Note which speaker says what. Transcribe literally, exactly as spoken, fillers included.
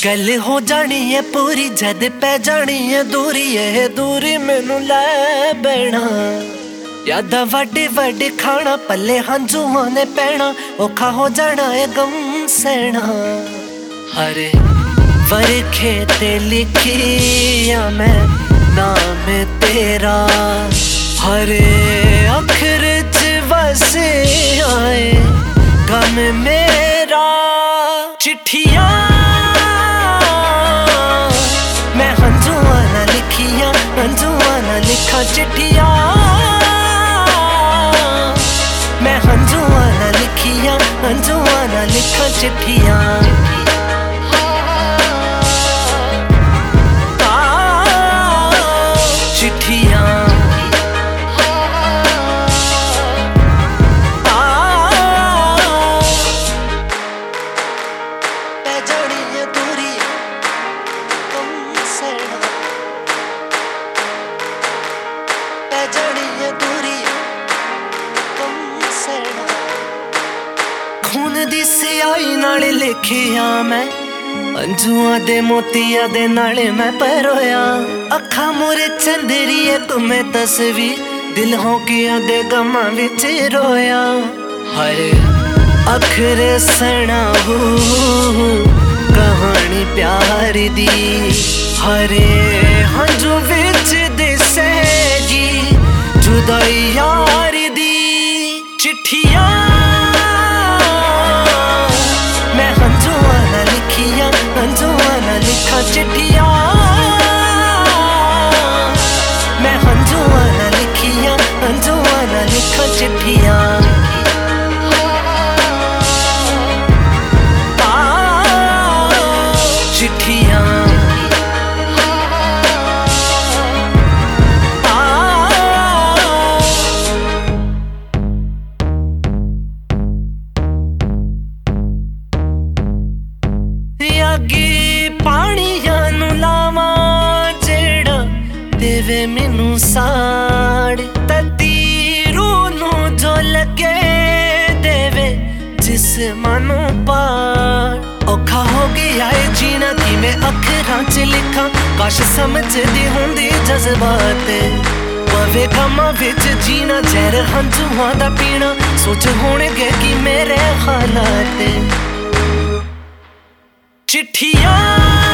Speaker 1: गल हो जानी है पूरी जद पै जानी है दूरी है दूरी मैनू लै बैना यादा वाडे वाडे खाना पल्ले हंजुआ ने पैना औखा हो जाना है गम सहना। हरे वरखे ते लिखिया मैं नाम तेरा हरे अखर च वसे आए गम मेरा। चिट्ठियां मैं हंजुआ ना लिखिया हंजुआ ना लिखा चिट्ठियां मैं हंजुआ ना लिखिया हंजुआ ना लिखा चिट्ठियां। खून दी सियाई नाल लिखिया मैं अंजुआ दे मोतिया दे नाले मैं परोया अखा मोरे चंदरिए तुम्हें तस्वीर दिल हो गया दे गमा विच रोया। हरे अखरे सना हो कहानी प्यार दी हरे हंजू विच दिसेगी जुदाई यार दी। चिट्ठियां मैं हंजुआ ना लिखिया हंजुआ ना लिखा चिट्ठियां मैं हंजुआ ना लिखिया हंजुआ ना लिखा चिट्ठियां। चिट्ठियां पानिया नू लावा जेड़ा देवे मैनू साड़ ततीरू नू जो लगे देवे जिस्मानू पार। औखा हो गया है जीना कि मैं अखरां च लिखा काश समझदी हुंदी जज्बात पवे गमा विच जीना जहर हंजुआ दा पीना सोच होणगे कि मेरे हालात। चिट्ठियां